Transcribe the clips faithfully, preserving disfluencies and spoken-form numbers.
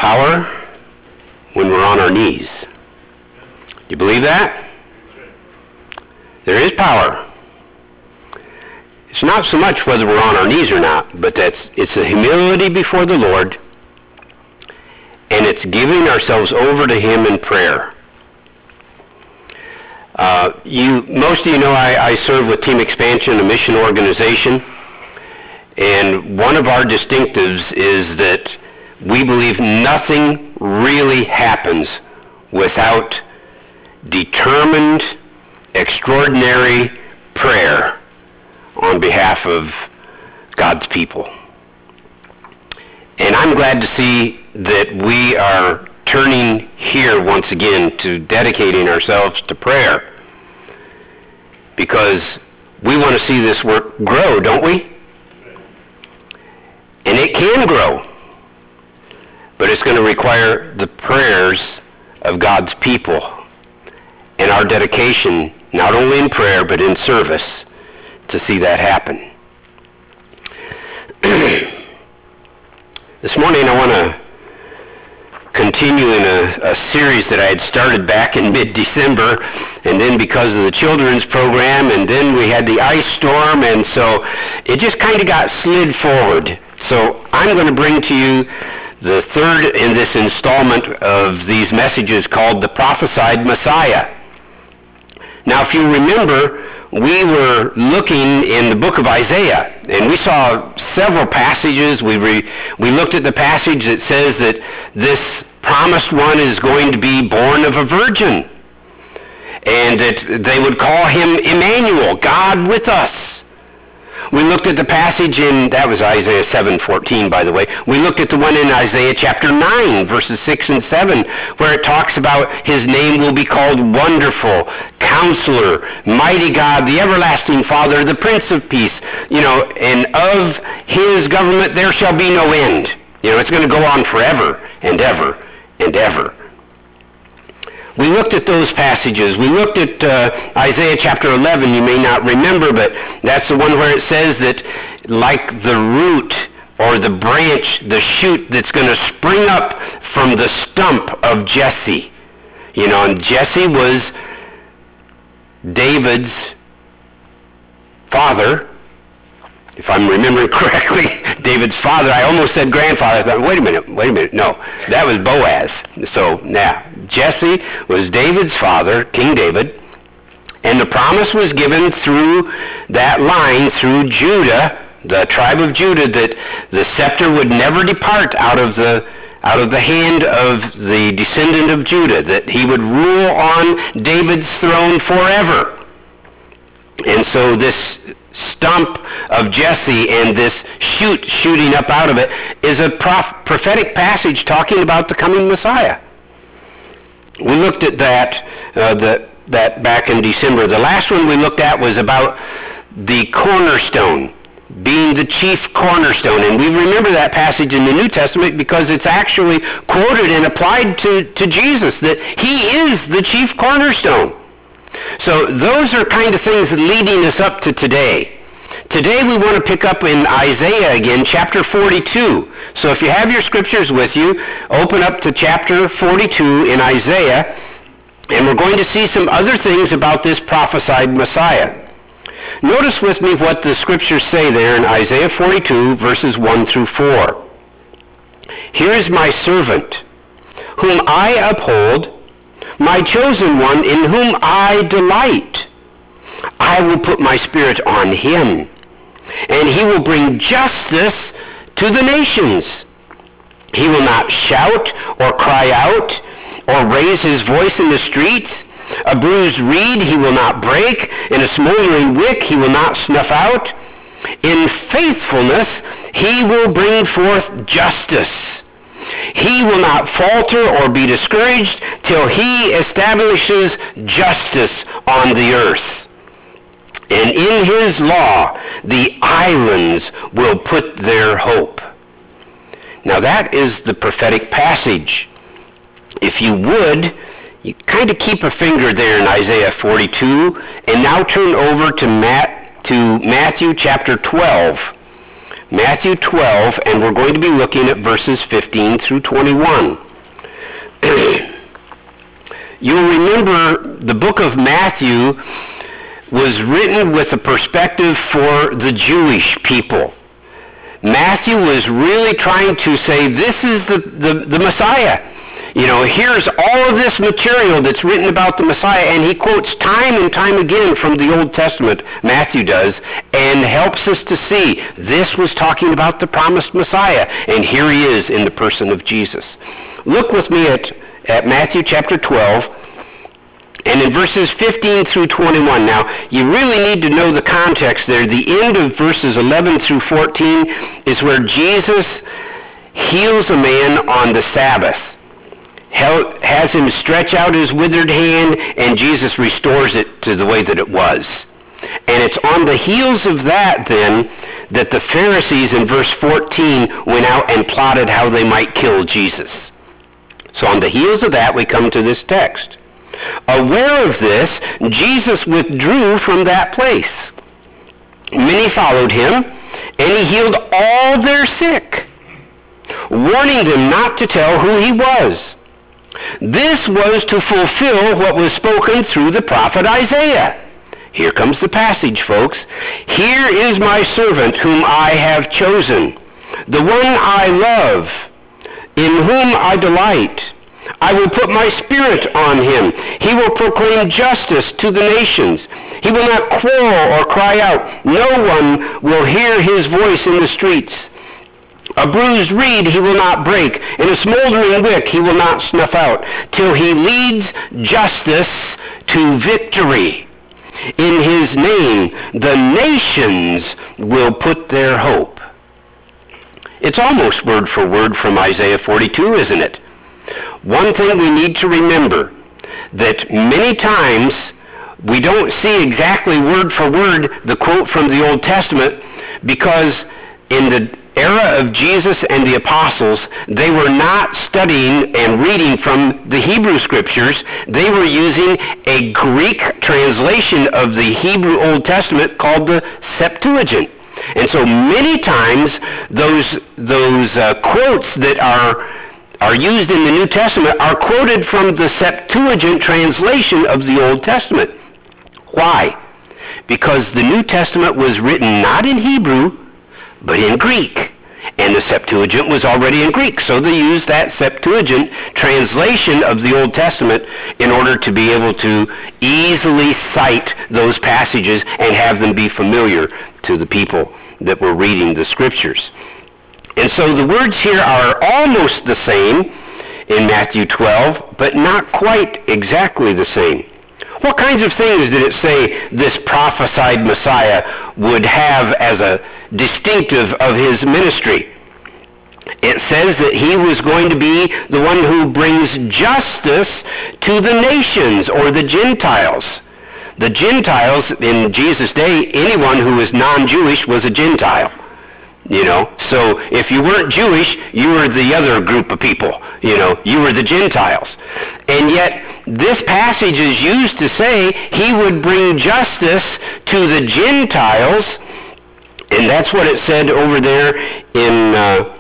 power when we're on our knees. Do you believe that? There is power. It's not so much whether we're on our knees or not, but that's it's a humility before the Lord, and it's giving ourselves over to Him in prayer. Uh, you, most of you know I, I serve with Team Expansion, a mission organization, and one of our distinctives is that we believe nothing really happens without determined, extraordinary prayer on behalf of God's people. And I'm glad to see that we are turning here once again to dedicating ourselves to prayer, because we want to see this work grow, don't we? And it can grow, but it's going to require the prayers of God's people and our dedication, not only in prayer but in service, to see that happen. This morning I want to continue in a, a series that I had started back in mid-December, and then because of the children's program, and then we had the ice storm, and so it just kind of got slid forward. So I'm going to bring to you the third in this installment of these messages called The Prophesied Messiah. Now, if you remember, we were looking in the book of Isaiah, and we saw several passages. We re, we looked at the passage that says that this promised one is going to be born of a virgin, and that they would call him Emmanuel, God with us. We looked at the passage in, that was Isaiah seven fourteen, by the way. We looked at the one in Isaiah chapter nine, verses six and seven, where it talks about his name will be called Wonderful, Counselor, Mighty God, the Everlasting Father, the Prince of Peace, you know, and of his government there shall be no end. You know, it's going to go on forever and ever and ever. We looked at those passages. We looked at uh, Isaiah chapter eleven. You may not remember, but that's the one where it says that like the root or the branch, the shoot that's going to spring up from the stump of Jesse. You know, and Jesse was David's father. If I'm remembering correctly, David's father. I almost said grandfather. I thought, wait a minute, wait a minute. No, that was Boaz. So, yeah, Jesse was David's father, King David, and the promise was given through that line, through Judah, the tribe of Judah, that the scepter would never depart out of the out of the hand of the descendant of Judah, that he would rule on David's throne forever. And so this stump of Jesse and this shoot shooting up out of it is a prof- prophetic passage talking about the coming Messiah. We looked at that uh, the, that back in December. The last one we looked at was about the cornerstone, being the chief cornerstone. And we remember that passage in the New Testament because it's actually quoted and applied to, to Jesus, that he is the chief cornerstone. So those are kind of things leading us up to today. Today we want to pick up in Isaiah again, chapter forty-two. So if you have your scriptures with you, open up to chapter forty-two in Isaiah, and we're going to see some other things about this prophesied Messiah. Notice with me what the scriptures say there in Isaiah forty-two, verses one through four. Here is my servant, whom I uphold, my chosen one, in whom I delight. I will put my spirit on him, and he will bring justice to the nations. He will not shout or cry out or raise his voice in the streets. A bruised reed he will not break, and a smoldering wick he will not snuff out. In faithfulness he will bring forth justice. He will not falter or be discouraged till he establishes justice on the earth. And in his law the islands will put their hope. Now that is the prophetic passage. If you would, you kind of keep a finger there in Isaiah forty-two, and now turn over to Matt, to Matthew chapter twelve, Matthew twelve, and we're going to be looking at verses fifteen through twenty-one. You'll remember the book of Matthew was written with a perspective for the Jewish people. Matthew was really trying to say, this is the, the, the Messiah. You know, here's all of this material that's written about the Messiah, and he quotes time and time again from the Old Testament, Matthew does, and helps us to see this was talking about the promised Messiah, and here he is in the person of Jesus. Look with me at, at Matthew chapter twelve, and in verses fifteen through twenty-one. Now, you really need to know the context there. The end of verses eleven through fourteen is where Jesus heals a man on the Sabbath, has him stretch out his withered hand, and Jesus restores it to the way that it was. And it's on the heels of that, then, that the Pharisees in verse fourteen went out and plotted how they might kill Jesus. So on the heels of that, we come to this text. Aware of this, Jesus withdrew from that place. Many followed him, and he healed all their sick, warning them not to tell who he was. This was to fulfill what was spoken through the prophet Isaiah. Here comes the passage, folks. Here is my servant whom I have chosen, the one I love, in whom I delight. I will put my spirit on him. He will proclaim justice to the nations. He will not quarrel or cry out. No one will hear his voice in the streets. A bruised reed he will not break, and a smoldering wick he will not snuff out, till he leads justice to victory. In his name the nations will put their hope. It's almost word for word from Isaiah forty-two, isn't it? One thing we need to remember, that many times we don't see exactly word for word the quote from the Old Testament, because in the era of Jesus and the apostles, they were not studying and reading from the Hebrew scriptures. They were using a Greek translation of the Hebrew Old Testament called the Septuagint. And so many times those, those uh, quotes that are are used in the New Testament are quoted from the Septuagint translation of the Old Testament. Why? Because the New Testament was written not in Hebrew, but in Greek. And the Septuagint was already in Greek, so they used that Septuagint translation of the Old Testament in order to be able to easily cite those passages and have them be familiar to the people that were reading the scriptures. And so the words here are almost the same in Matthew twelve, but not quite exactly the same. What kinds of things did it say this prophesied Messiah would have as a distinctive of his ministry? It says that he was going to be the one who brings justice to the nations, or the Gentiles. The Gentiles, in Jesus' day, anyone who was non-Jewish was a Gentile. You know, so if you weren't Jewish, you were the other group of people. You know, you were the Gentiles. And yet, this passage is used to say he would bring justice to the Gentiles, and that's what it said over there in uh,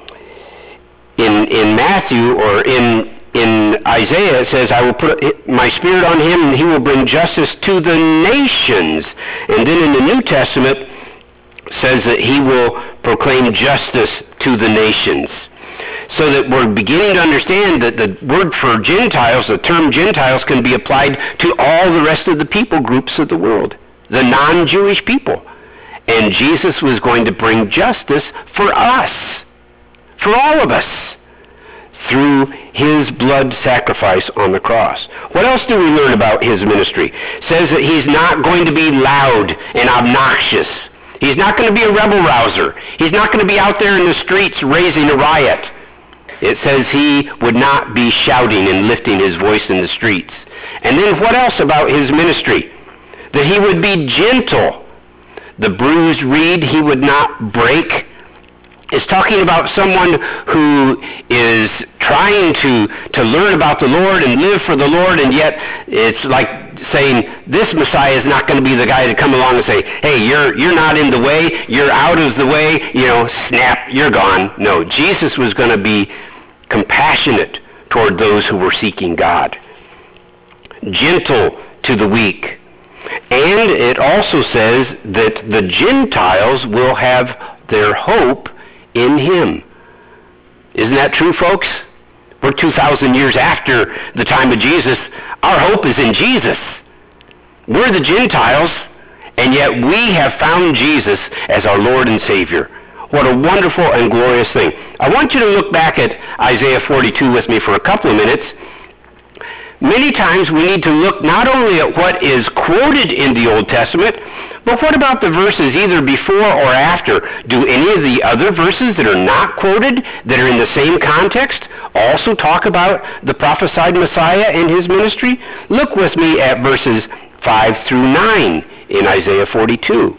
in in Matthew, or in in Isaiah. It says, I will put my spirit on him, and he will bring justice to the nations. And then in the New Testament, says that he will proclaim justice to the nations. So that we're beginning to understand that the word for Gentiles, the term Gentiles, can be applied to all the rest of the people groups of the world, the non-Jewish people. And Jesus was going to bring justice for us, for all of us, through his blood sacrifice on the cross. What else do we learn about his ministry? It says that he's not going to be loud and obnoxious. He's not going to be a rebel rouser. He's not going to be out there in the streets raising a riot. It says he would not be shouting and lifting his voice in the streets. And then what else about his ministry? That he would be gentle. The bruised reed he would not break, It's talking about someone who is trying to, to learn about the Lord and live for the Lord, and yet it's like saying, this Messiah is not going to be the guy to come along and say, hey, you're, you're not in the way, you're out of the way, you know, snap, you're gone. No, Jesus was going to be compassionate toward those who were seeking God, gentle to the weak. And it also says that the Gentiles will have their hope in him. Isn't that true, folks? We're two thousand years after the time of Jesus. Our hope is in Jesus. We're the Gentiles, and yet we have found Jesus as our Lord and Savior. What a wonderful and glorious thing. I want you to look back at Isaiah forty-two with me for a couple of minutes. Many times we need to look not only at what is quoted in the Old Testament, but what about the verses either before or after? Do any of the other verses that are not quoted, that are in the same context, also talk about the prophesied Messiah and his ministry? Look with me at verses five through nine in Isaiah forty-two.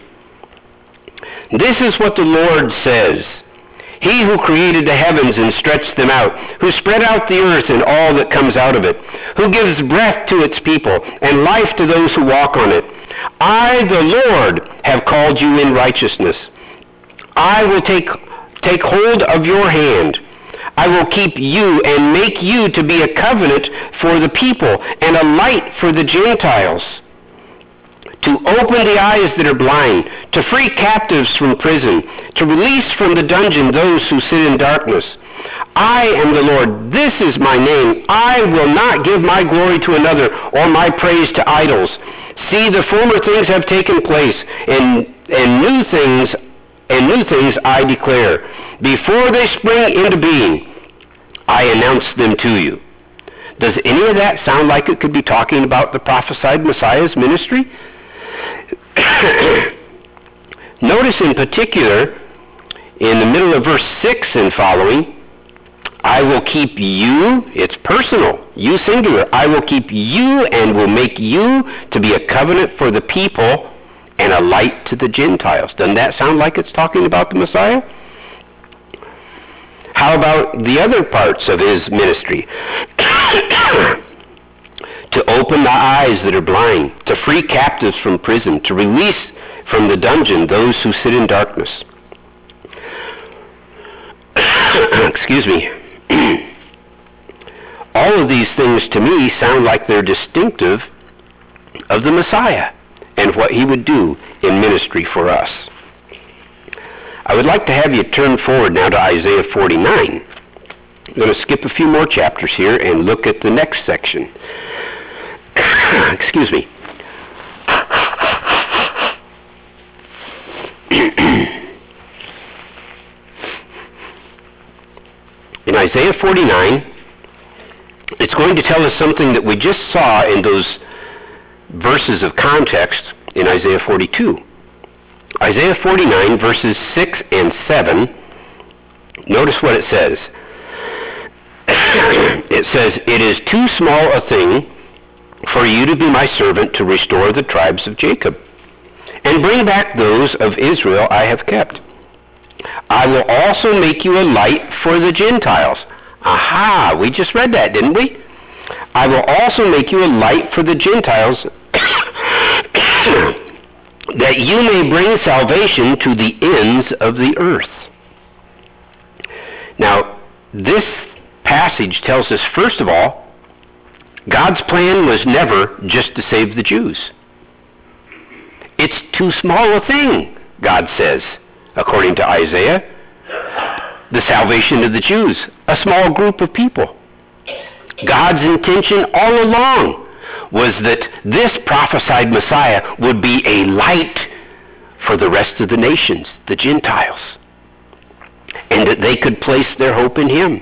This is what the Lord says. He who created the heavens and stretched them out, who spread out the earth and all that comes out of it, who gives breath to its people and life to those who walk on it. I, the Lord, have called you in righteousness. I will take, take hold of your hand. I will keep you and make you to be a covenant for the people and a light for the Gentiles, to open the eyes that are blind, to free captives from prison, to release from the dungeon those who sit in darkness. I am the Lord, this is my name. I will not give my glory to another or my praise to idols. See, the former things have taken place, and, and new things, and new things I declare. Before they spring into being, I announce them to you. Does any of that sound like it could be talking about the prophesied Messiah's ministry? Notice in particular, in the middle of verse six and following, I will keep you, it's personal, you singular, I will keep you and will make you to be a covenant for the people and a light to the Gentiles. Doesn't that sound like it's talking about the Messiah? How about the other parts of his ministry? To open the eyes that are blind, to free captives from prison, to release from the dungeon those who sit in darkness. Excuse me. All of these things to me sound like they're distinctive of the Messiah and what he would do in ministry for us. I would like to have you turn forward now to Isaiah forty-nine. I'm going to skip a few more chapters here and look at the next section. Excuse me. In Isaiah forty-nine, it's going to tell us something that we just saw in those verses of context in Isaiah forty-two. Isaiah forty-nine, verses six and seven, notice what it says. It says, "It is too small a thing for you to be my servant to restore the tribes of Jacob, and bring back those of Israel I have kept. I will also make you a light for the Gentiles." Aha, we just read that, didn't we? I will also make you a light for the Gentiles, that you may bring salvation to the ends of the earth. Now, this passage tells us, first of all, God's plan was never just to save the Jews. It's too small a thing, God says, according to Isaiah. The salvation of the Jews, a small group of people. God's intention all along was that this prophesied Messiah would be a light for the rest of the nations, the Gentiles, and that they could place their hope in him.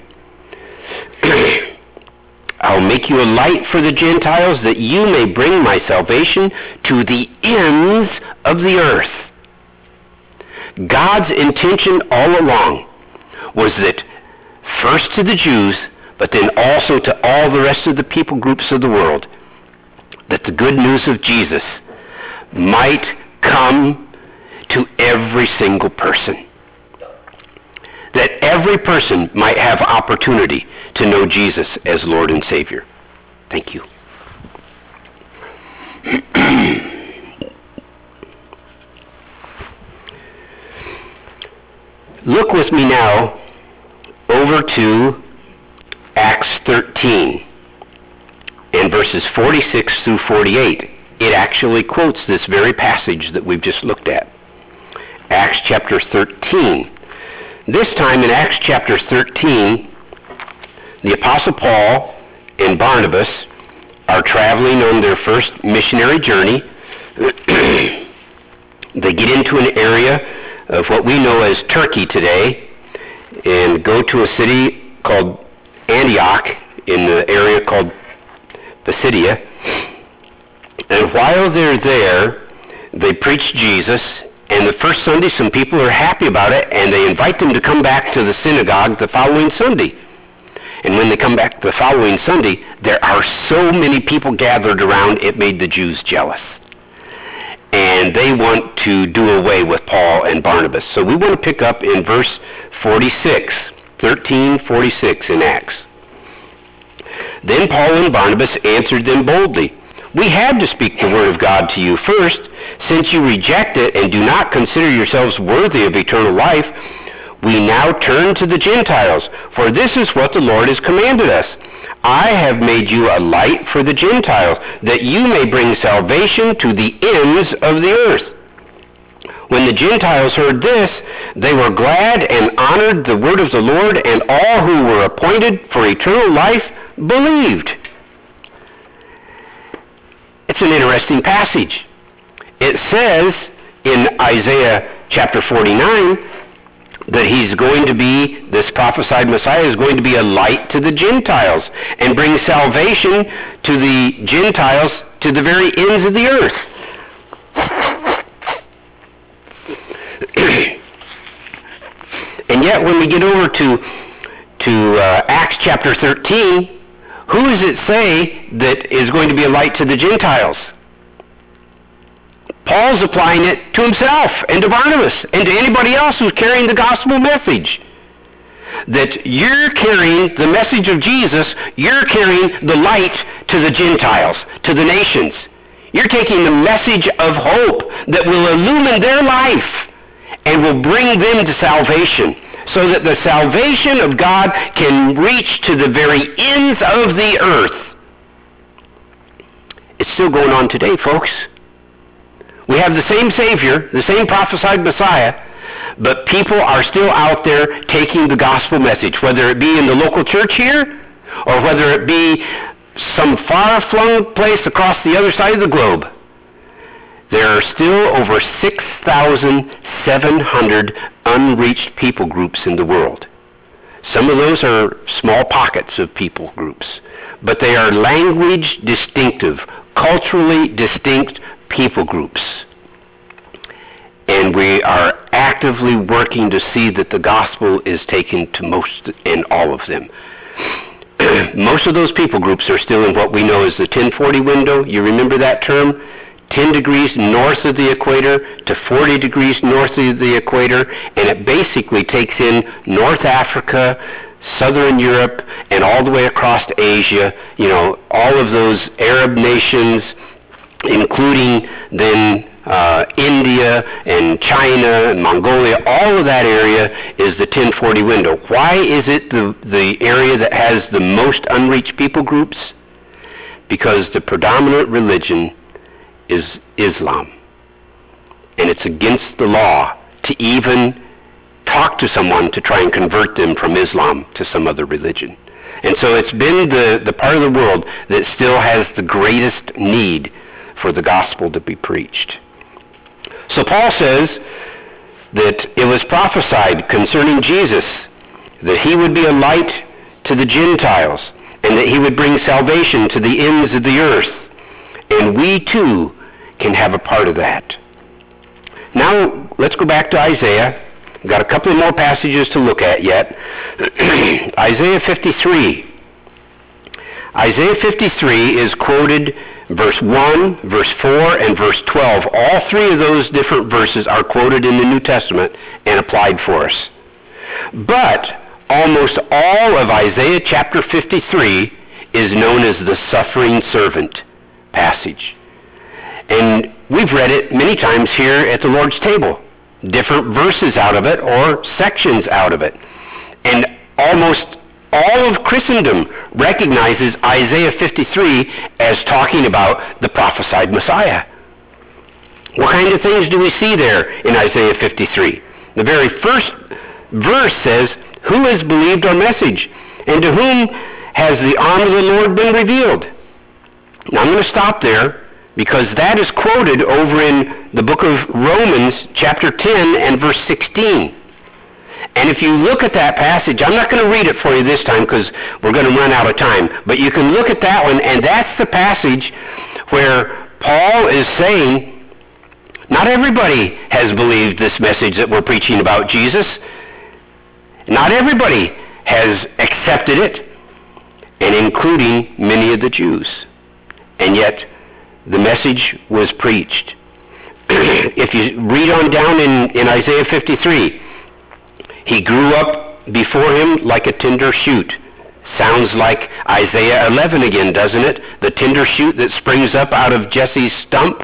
I'll make you a light for the Gentiles, that you may bring my salvation to the ends of the earth. God's intention all along was that first to the Jews, but then also to all the rest of the people groups of the world, that the good news of Jesus might come to every single person. that every person might have opportunity to know Jesus as Lord and Savior. Thank you. Look with me now over to Acts thirteen and verses forty-six through forty-eight. It actually quotes this very passage that we've just looked at. Acts chapter thirteen. This time in Acts chapter thirteen, the Apostle Paul and Barnabas are traveling on their first missionary journey. They get into an area of what we know as Turkey today and go to a city called Antioch in the area called Pisidia. And while they're there, they preach Jesus, and the first Sunday some people are happy about it, and they invite them to come back to the synagogue the following Sunday. And when they come back the following Sunday, there are so many people gathered around, it made the Jews jealous. And they want to do away with Paul and Barnabas. So we want to pick up in verse forty-six, thirteen forty-six in Acts. Then Paul and Barnabas answered them boldly, "We had to speak the word of God to you first. Since you reject it and do not consider yourselves worthy of eternal life, we now turn to the Gentiles, for this is what the Lord has commanded us. I have made you a light for the Gentiles, that you may bring salvation to the ends of the earth." When the Gentiles heard this, they were glad and honored the word of the Lord, and all who were appointed for eternal life believed. It's an interesting passage. It says in Isaiah chapter forty-nine that he's going to be, this prophesied Messiah is going to be a light to the Gentiles and bring salvation to the Gentiles to the very ends of the earth. And yet when we get over to, to uh, Acts chapter thirteen, who does it say that is going to be a light to the Gentiles? Paul's applying it to himself and to Barnabas and to anybody else who's carrying the gospel message. That you're carrying the message of Jesus, you're carrying the light to the Gentiles, to the nations. You're taking the message of hope that will illumine their life and will bring them to salvation, so that the salvation of God can reach to the very ends of the earth. It's still going on today, folks. We have the same Savior, the same prophesied Messiah, but people are still out there taking the gospel message, whether it be in the local church here, or whether it be some far-flung place across the other side of the globe. There are still over six thousand seven hundred unreached people groups in the world. Some of those are small pockets of people groups, but they are language distinctive, culturally distinct people groups. And we are actively working to see that the gospel is taken to most and all of them. Most of those people groups are still in what we know as the ten forty window. You remember that term? ten degrees north of the equator to forty degrees north of the equator, and it basically takes in North Africa, Southern Europe, and all the way across to Asia, you know, all of those Arab nations, including then uh, India and China and Mongolia. All of that area is the ten forty window. Why is it the, the area that has the most unreached people groups? Because the predominant religion is Islam. And it's against the law to even talk to someone to try and convert them from Islam to some other religion. And so it's been the, the part of the world that still has the greatest need for the gospel to be preached. So Paul says that it was prophesied concerning Jesus that he would be a light to the Gentiles and that he would bring salvation to the ends of the earth. And we too can have a part of that. Now let's go back to Isaiah. We've got a couple of more passages to look at yet. Isaiah fifty-three. Isaiah fifty-three is quoted verse one, verse four, and verse twelve. All three of those different verses are quoted in the New Testament and applied for us. But almost all of Isaiah chapter fifty-three is known as the suffering servant passage. And we've read it many times here at the Lord's table. Different verses out of it or sections out of it. And almost all of Christendom recognizes Isaiah fifty-three as talking about the prophesied Messiah. What kind of things do we see there in Isaiah fifty-three? The very first verse says, "Who has believed our message? And to whom has the arm of the Lord been revealed?" Now I'm going to stop there because that is quoted over in the book of Romans chapter ten and verse sixteen. And if you look at that passage, I'm not going to read it for you this time because we're going to run out of time, but you can look at that one, and that's the passage where Paul is saying, not everybody has believed this message that we're preaching about Jesus. Not everybody has accepted it, and including many of the Jews. And yet, the message was preached. If you read on down in, in Isaiah fifty-three, he grew up before him like a tender shoot. Sounds like Isaiah eleven again, doesn't it? The tender shoot that springs up out of Jesse's stump.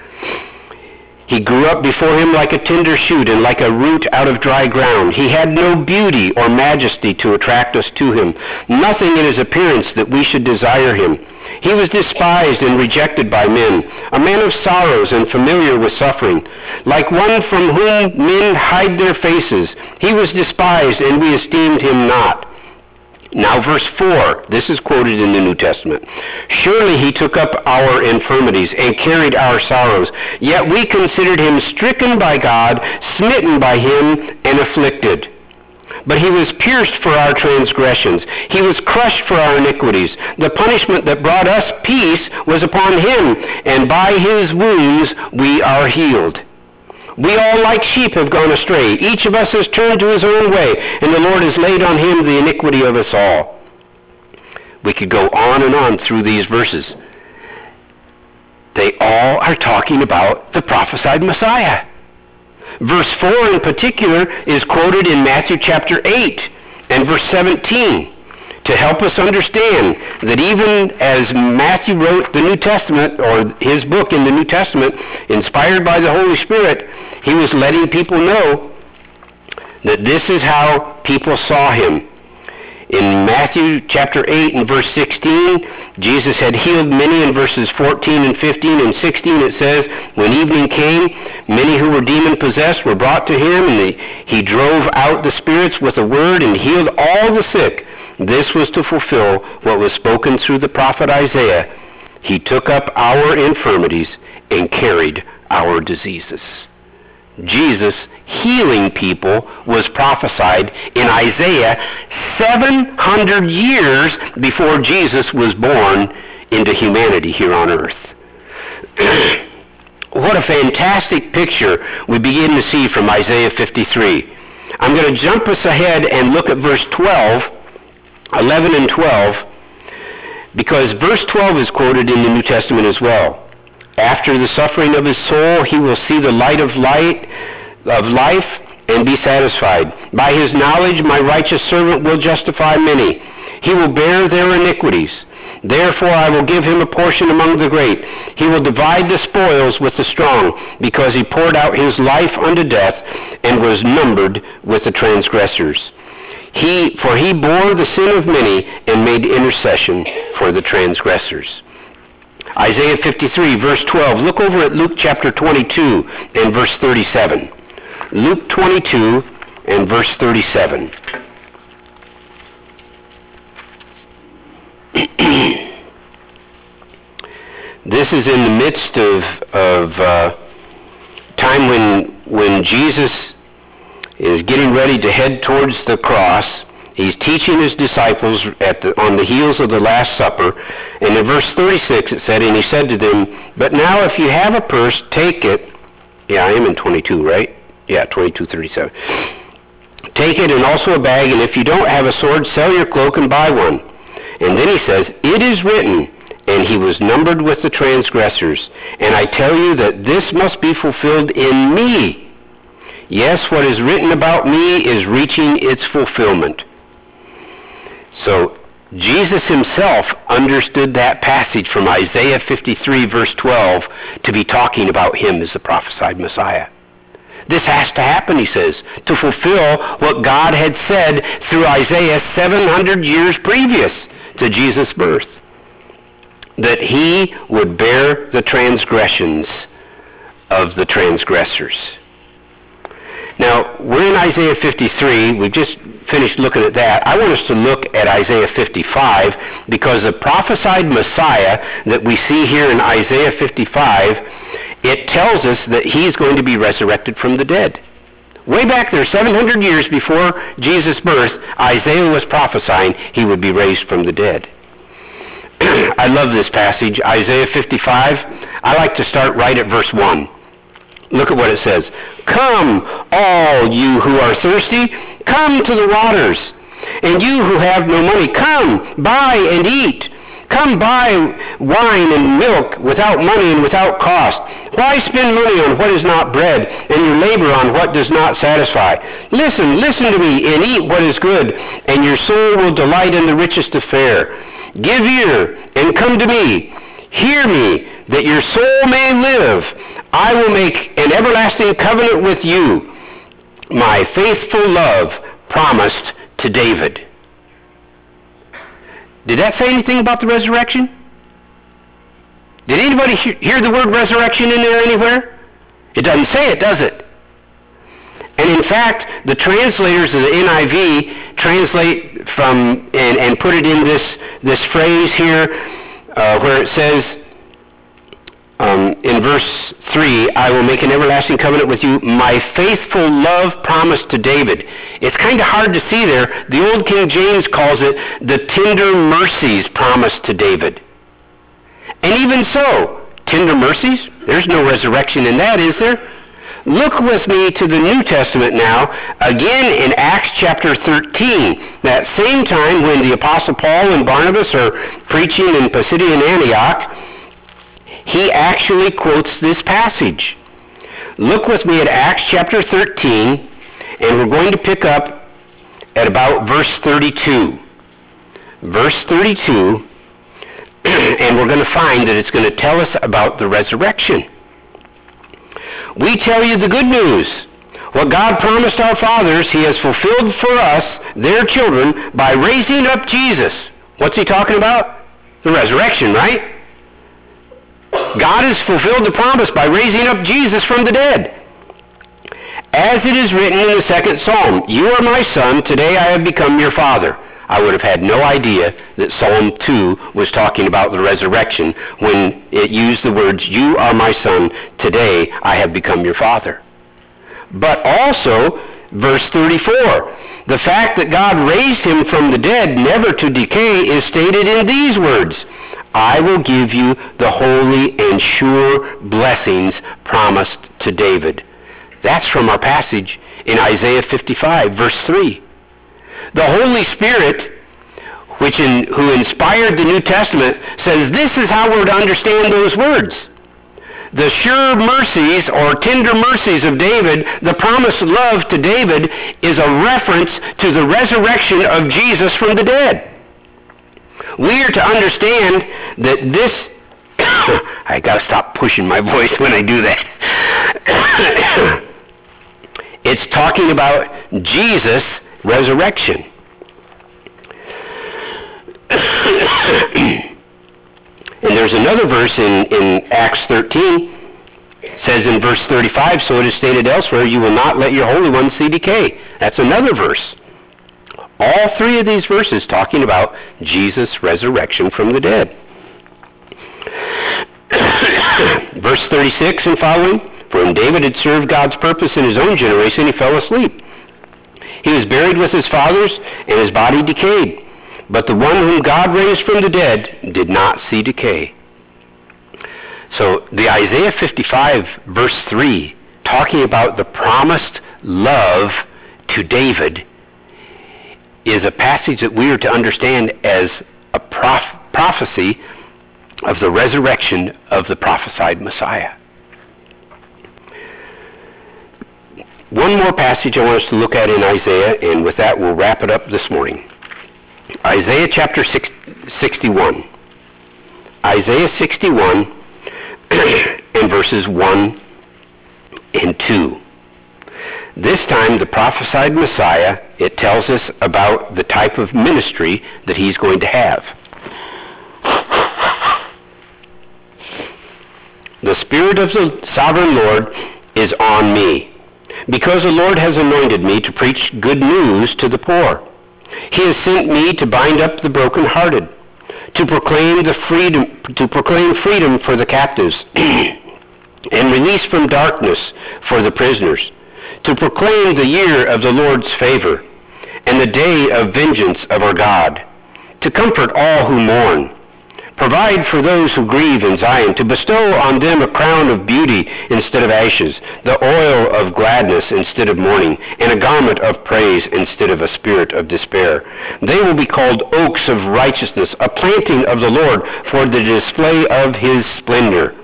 He grew up before him like a tender shoot and like a root out of dry ground. He had no beauty or majesty to attract us to him, nothing in his appearance that we should desire him. He was despised and rejected by men, a man of sorrows and familiar with suffering. Like one from whom men hide their faces, he was despised and we esteemed him not. Now verse four, this is quoted in the New Testament. "Surely he took up our infirmities and carried our sorrows, yet we considered him stricken by God, smitten by him, and afflicted. But he was pierced for our transgressions. He was crushed for our iniquities. The punishment that brought us peace was upon him, and by his wounds we are healed. We all like sheep have gone astray. Each of us has turned to his own way, and the Lord has laid on him the iniquity of us all." We could go on and on through these verses. They all are talking about the prophesied Messiah. Verse four in particular is quoted in Matthew chapter eight and verse seventeen to help us understand that even as Matthew wrote the New Testament, or his book in the New Testament, inspired by the Holy Spirit, he was letting people know that this is how people saw him. In Matthew chapter eight and verse sixteen, Jesus had healed many. In verses fourteen and fifteen and sixteen it says, "When evening came, many who were demon-possessed were brought to him, and the, he drove out the spirits with a word and healed all the sick. This was to fulfill what was spoken through the prophet Isaiah. He took up our infirmities and carried our diseases." Jesus healing people was prophesied in Isaiah seven hundred years before Jesus was born into humanity here on earth. What a fantastic picture we begin to see from Isaiah fifty-three. I'm going to jump us ahead and look at verse twelve, eleven and twelve, because verse twelve is quoted in the New Testament as well. "After the suffering of his soul, he will see the light of light of life and be satisfied. By his knowledge, my righteous servant will justify many. He will bear their iniquities. Therefore, I will give him a portion among the great. He will divide the spoils with the strong, because he poured out his life unto death and was numbered with the transgressors. He, for he bore the sin of many and made intercession for the transgressors." Isaiah fifty-three, verse twelve. Look over at Luke chapter twenty-two and verse thirty-seven. Luke twenty-two and verse thirty-seven. This is in the midst of, of uh, time when, when Jesus is getting ready to head towards the cross. He's teaching his disciples at the, on the heels of the Last Supper. And in verse thirty-six it said, "And he said to them, But now if you have a purse, take it." Yeah, I am in twenty-two, right? Yeah, twenty-two thirty-seven. "Take it, and also a bag, and if you don't have a sword, sell your cloak and buy one." And then he says, "It is written, and he was numbered with the transgressors. And I tell you that this must be fulfilled in me." Yes, what is written about me is reaching its fulfillment. So Jesus himself understood that passage from Isaiah fifty-three, verse twelve, to be talking about him as the prophesied Messiah. This has to happen, he says, to fulfill what God had said through Isaiah seven hundred years previous to Jesus' birth, that he would bear the transgressions of the transgressors. Now, we're in Isaiah fifty-three. We've just finished looking at that. I want us to look at Isaiah fifty-five, because the prophesied Messiah that we see here in Isaiah fifty-five, it tells us that he's going to be resurrected from the dead. Way back there, seven hundred years before Jesus' birth, Isaiah was prophesying he would be raised from the dead. I love this passage, Isaiah fifty-five. I like to start right at verse one. Look at what it says. Come, all you who are thirsty, come to the waters. And you who have no money, come, buy and eat. Come buy wine and milk without money and without cost. Why spend money on what is not bread, and your labor on what does not satisfy? Listen, listen to me, and eat what is good, and your soul will delight in the richest of fare. Give ear, and come to me. Hear me, that your soul may live. I will make an everlasting covenant with you, my faithful love promised to David. Did that say anything about the resurrection? Did anybody hear the word resurrection in there anywhere? It doesn't say it, does it? And in fact, the translators of the N I V translate from and, and put it in this, this phrase here uh, where it says, Um, in verse three, I will make an everlasting covenant with you, my faithful love promised to David. It's kind of hard to see there. The old King James calls it the tender mercies promised to David. And even so, tender mercies? There's no resurrection in that, is there? Look with me to the New Testament now, again in Acts chapter thirteen, that same time when the Apostle Paul and Barnabas are preaching in Pisidian Antioch. He actually quotes this passage. Look with me at Acts chapter thirteen, and we're going to pick up at about verse thirty-two. Verse thirty-two, and we're going to find that it's going to tell us about the resurrection. We tell you the good news. What God promised our fathers, he has fulfilled for us, their children, by raising up Jesus. What's he talking about? The resurrection, right? God has fulfilled the promise by raising up Jesus from the dead. As it is written in the second Psalm, you are my son, today I have become your father. I would have had no idea that Psalm two was talking about the resurrection when it used the words, you are my son, today I have become your father. But also, verse thirty-four, the fact that God raised him from the dead, never to decay, is stated in these words, I will give you the holy and sure blessings promised to David. That's from our passage in Isaiah fifty-five, verse three. The Holy Spirit, which in, who inspired the New Testament, says this is how we're to understand those words. The sure mercies or tender mercies of David, the promised love to David, is a reference to the resurrection of Jesus from the dead. We are to understand that this, I gotta stop pushing my voice when I do that. It's talking about Jesus' resurrection. And there's another verse in, in Acts thirteen, it says in verse thirty-five, so it is stated elsewhere, you will not let your Holy One see decay. That's another verse. All three of these verses talking about Jesus' resurrection from the dead. Verse thirty-six and following, for when David had served God's purpose in his own generation, he fell asleep. He was buried with his fathers, and his body decayed. But the one whom God raised from the dead did not see decay. So the Isaiah fifty-five, verse three, talking about the promised love to David, is a passage that we are to understand as a prof- prophecy of the resurrection of the prophesied Messiah. One more passage I want us to look at in Isaiah, and with that we'll wrap it up this morning. Isaiah chapter six, sixty-one. Isaiah sixty-one and verses one and two. This time the prophesied Messiah, it tells us about the type of ministry that he's going to have. The Spirit of the Sovereign Lord is on me, because the Lord has anointed me to preach good news to the poor. He has sent me to bind up the brokenhearted, to proclaim the freedom, to proclaim freedom for the captives, and release from darkness for the prisoners, to proclaim the year of the Lord's favor, and the day of vengeance of our God, to comfort all who mourn, provide for those who grieve in Zion, to bestow on them a crown of beauty instead of ashes, the oil of gladness instead of mourning, and a garment of praise instead of a spirit of despair. They will be called oaks of righteousness, a planting of the Lord for the display of his splendor.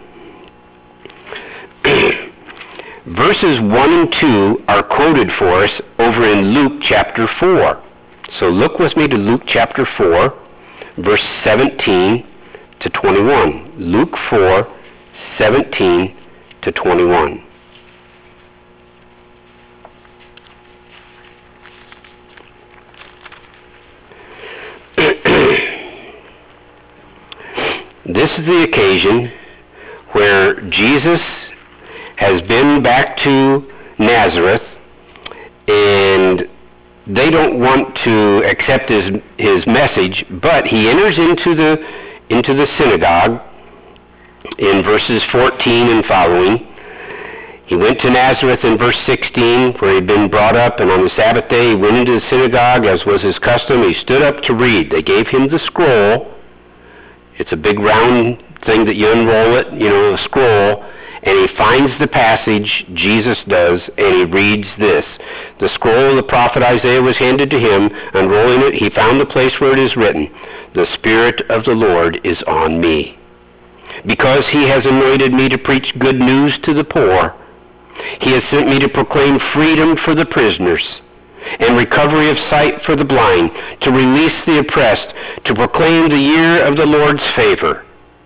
Verses one and two are quoted for us over in Luke chapter four. So look with me to Luke chapter four, verse seventeen to twenty-one. Luke four, seventeen to twenty-one. This is the occasion where Jesus has been back to Nazareth, and they don't want to accept his, his message, but he enters into the, into the synagogue in verses fourteen and following. He went to Nazareth in verse sixteen, where he'd been brought up, and on the Sabbath day he went into the synagogue, as was his custom. He stood up to read. They gave him the scroll. It's a big round thing that you unroll it, you know, a scroll, and he finds the passage, Jesus does, and he reads this. The scroll of the prophet Isaiah was handed to him. Unrolling it, he found the place where it is written, "The Spirit of the Lord is on me, because he has anointed me to preach good news to the poor. He has sent me to proclaim freedom for the prisoners, and recovery of sight for the blind, to release the oppressed, to proclaim the year of the Lord's favor."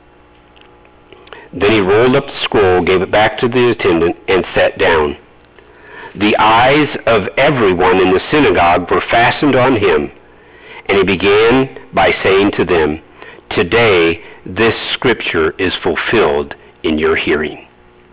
Then he rolled up the scroll, gave it back to the attendant, and sat down. The eyes of everyone in the synagogue were fastened on him, and he began by saying to them, "Today this scripture is fulfilled in your hearing."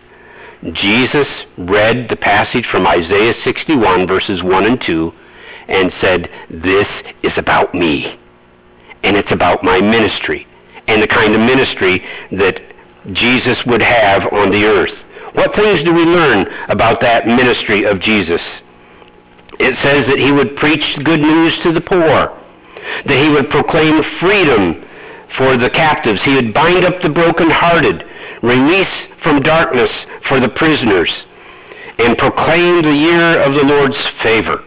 Jesus read the passage from Isaiah sixty-one, verses one and two, and said, "This is about me, and it's about my ministry, and the kind of ministry that Jesus would have on the earth." What things do we learn about that ministry of Jesus? It says that he would preach good news to the poor, that he would proclaim freedom for the captives, he would bind up the brokenhearted, release from darkness for the prisoners, and proclaim the year of the Lord's favor.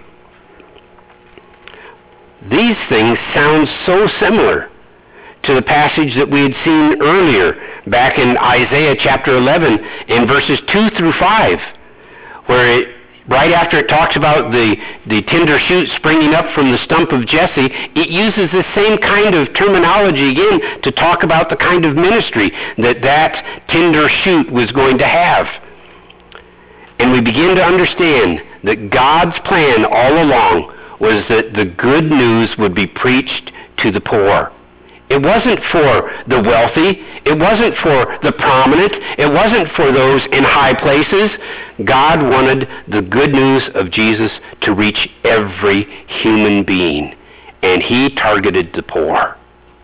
These things sound so similar to the passage that we had seen earlier back in Isaiah chapter eleven in verses two through five, where it, right after it talks about the, the tender shoot springing up from the stump of Jesse, it uses the same kind of terminology again to talk about the kind of ministry that that tender shoot was going to have. And we begin to understand that God's plan all along was that the good news would be preached to the poor. It wasn't for the wealthy. It wasn't for the prominent. It wasn't for those in high places. God wanted the good news of Jesus to reach every human being, and he targeted the poor.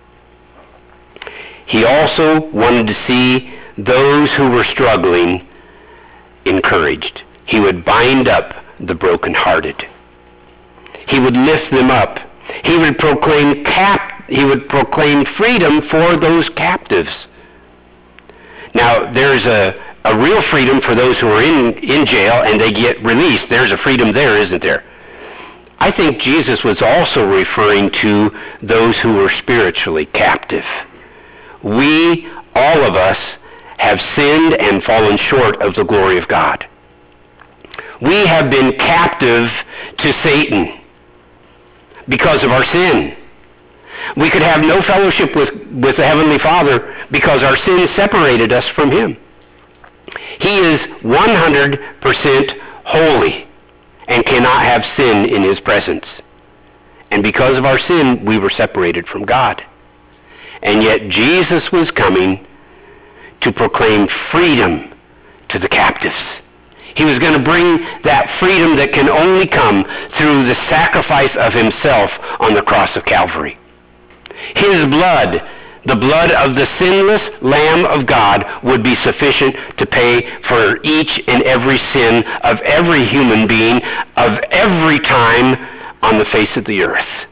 He also wanted to see those who were struggling encouraged. He would bind up the brokenhearted. He would lift them up. He would proclaim cap He would proclaim freedom for those captives. Now, there's a, a real freedom for those who are in, in jail and they get released. There's a freedom there, isn't there? I think Jesus was also referring to those who were spiritually captive. We, all of us, have sinned and fallen short of the glory of God. We have been captive to Satan because of our sin. We could have no fellowship with, with the Heavenly Father because our sin separated us from him. He is one hundred percent holy and cannot have sin in his presence. And because of our sin, we were separated from God. And yet Jesus was coming to proclaim freedom to the captives. He was going to bring that freedom that can only come through the sacrifice of himself on the cross of Calvary. His blood, the blood of the sinless Lamb of God, would be sufficient to pay for each and every sin of every human being of every time on the face of the earth.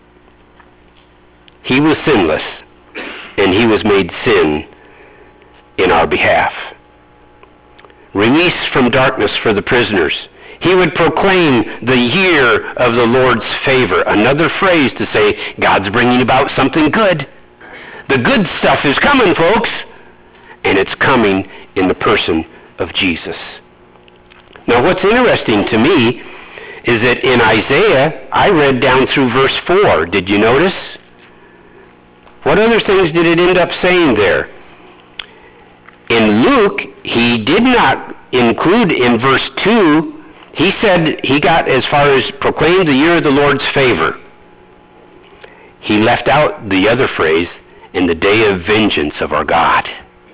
He was sinless, and he was made sin in our behalf. Release from darkness for the prisoners. He would proclaim the year of the Lord's favor. Another phrase to say God's bringing about something good. The good stuff is coming, folks. And it's coming in the person of Jesus. Now, what's interesting to me is that in Isaiah, I read down through verse four. Did you notice? What other things did it end up saying there? In Luke, he did not include in verse two, he said he got as far as proclaim the year of the Lord's favor. He left out the other phrase, in the day of vengeance of our God.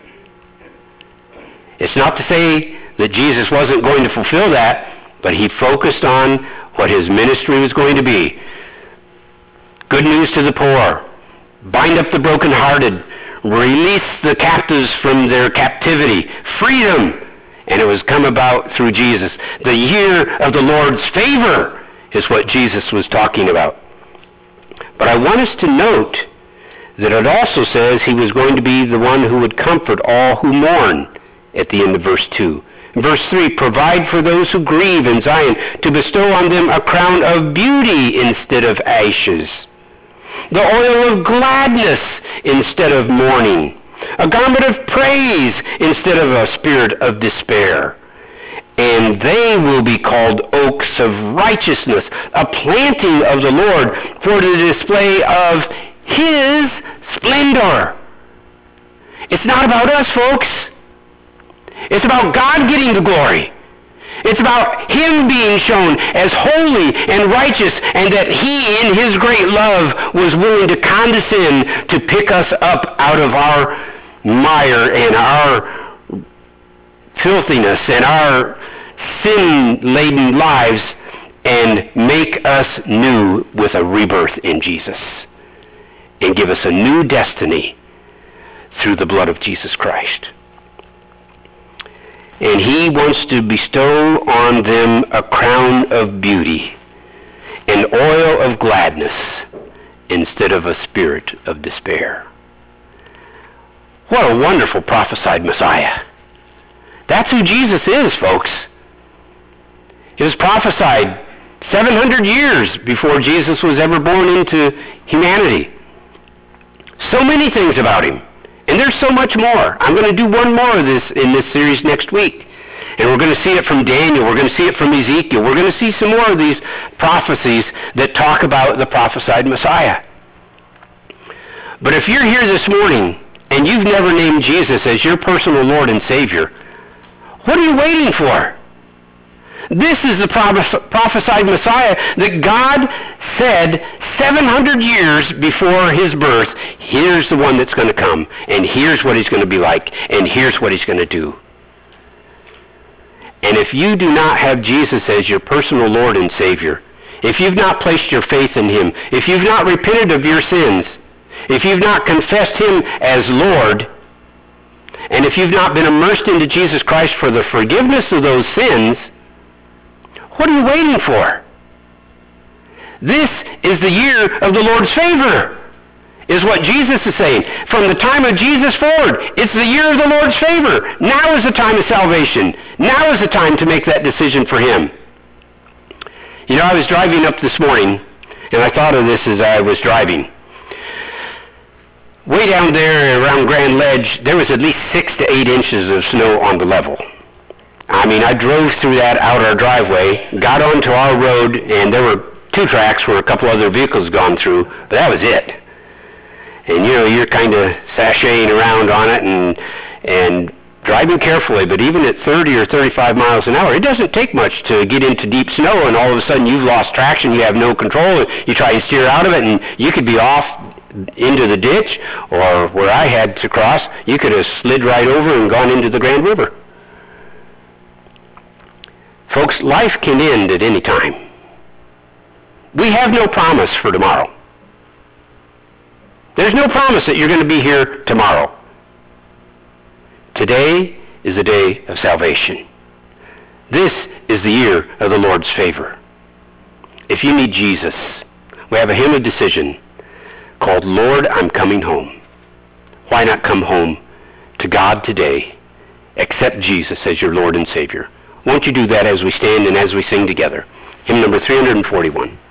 It's not to say that Jesus wasn't going to fulfill that, but he focused on what his ministry was going to be. Good news to the poor, bind up the brokenhearted, release the captives from their captivity, freedom. And it was come about through Jesus. The year of the Lord's favor is what Jesus was talking about. But I want us to note that it also says he was going to be the one who would comfort all who mourn at the end of verse two. In verse three, provide for those who grieve in Zion, to bestow on them a crown of beauty instead of ashes, the oil of gladness instead of mourning, a garment of praise instead of a spirit of despair. And they will be called oaks of righteousness, a planting of the Lord for the display of his splendor. It's not about us, folks. It's about God getting the glory. It's about him being shown as holy and righteous, and that he, in his great love, was willing to condescend to pick us up out of our mire and our filthiness and our sin-laden lives and make us new with a rebirth in Jesus and give us a new destiny through the blood of Jesus Christ. And he wants to bestow on them a crown of beauty, an oil of gladness instead of a spirit of despair. What a wonderful prophesied Messiah. That's who Jesus is, folks. It was prophesied seven hundred years before Jesus was ever born into humanity. So many things about him. And there's so much more. I'm going to do one more of this in this series next week. And we're going to see it from Daniel. We're going to see it from Ezekiel. We're going to see some more of these prophecies that talk about the prophesied Messiah. But if you're here this morning and you've never named Jesus as your personal Lord and Savior, what are you waiting for? This is the prophesied Messiah that God said seven hundred years before his birth, here's the one that's going to come, and here's what he's going to be like, and here's what he's going to do. And if you do not have Jesus as your personal Lord and Savior, if you've not placed your faith in him, if you've not repented of your sins, if you've not confessed him as Lord, and if you've not been immersed into Jesus Christ for the forgiveness of those sins, what are you waiting for? This is the year of the Lord's favor, is what Jesus is saying. From the time of Jesus forward, it's the year of the Lord's favor. Now is the time of salvation. Now is the time to make that decision for him. You know, I was driving up this morning, and I thought of this as I was driving. Way down there around Grand Ledge, there was at least six to eight inches of snow on the level. I mean, I drove through that out our driveway, got onto our road, and there were two tracks where a couple other vehicles gone through, but that was it. And you know, you're kind of sashaying around on it and and driving carefully, but even at thirty or thirty-five miles an hour, it doesn't take much to get into deep snow, and all of a sudden you've lost traction, you have no control, and you try to steer out of it, and you could be off into the ditch, or where I had to cross, you could have slid right over and gone into the Grand River. Folks, life can end at any time. We have no promise for tomorrow. There's no promise that you're going to be here tomorrow. Today is the day of salvation. This is the year of the Lord's favor. If you need Jesus, we have a hymn of decision called Lord, I'm Coming Home. Why not come home to God today? Accept Jesus as your Lord and Savior. Won't you do that as we stand and as we sing together? Hymn number three hundred forty-one.